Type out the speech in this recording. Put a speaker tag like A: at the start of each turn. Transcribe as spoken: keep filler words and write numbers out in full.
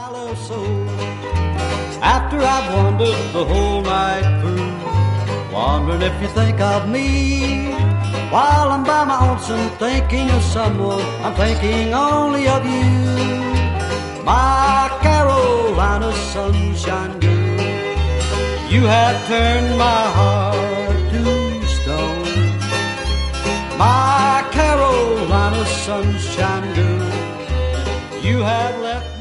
A: I love so. After I've wandered the whole night through, wondering if you think of me, while I'm by my lonesome thinking of someone, I'm thinking only of you. My Carolina sunshine girl, you have turned my heart to stone. My Carolina sunshine girl, you have left